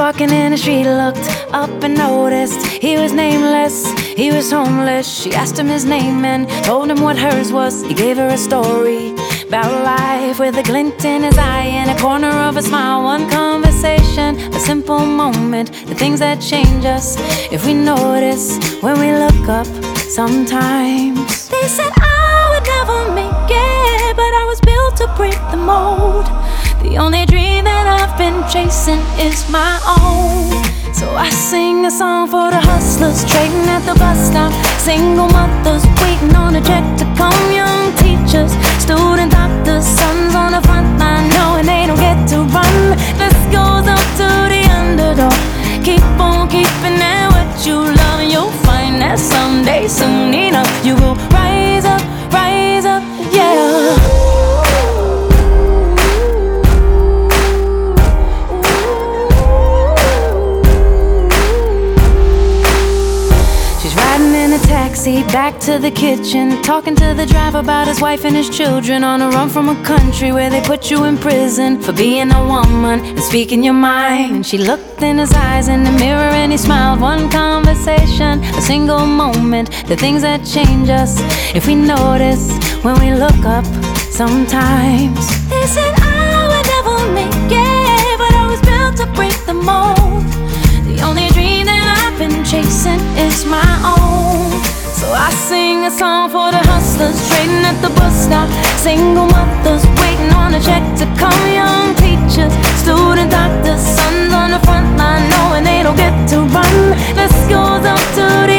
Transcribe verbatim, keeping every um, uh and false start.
walking in the street, looked up and noticed he was nameless, he was homeless. She asked him his name and told him what hers was. He gave her a story about life with a glint in his eye and a corner of a smile. One conversation, a simple moment, the things that change us if we notice when we look up sometimes. They said I would never make it, but I was built to break the mold. The only dream that I've been chasing is my own. So I sing a song for the hustlers trading at the bus stop, single mothers waiting on a check to come, young teachers, student doctors, sons on the front line knowing they don't get to run. This goes up to the underdog. Keep on keeping at what you love, and you'll find that someday, soon enough, you will rise up, rise up, yeah. Taxi back to the kitchen, talking to the driver about his wife and his children, on a run from a country where they put you in prison for being a woman and speaking your mind. And she looked in his eyes in the mirror and he smiled. One conversation, a single moment, the things that change us if we notice when we look up sometimes. They said I would never make it, but I was built to break the mold. The only dream that I've been chasing is my own. So I sing a song for the hustlers trading at the bus stop, single mothers waiting on a check to come, young teachers, student doctors, sons on the front line knowing they don't get to run. This goes up to the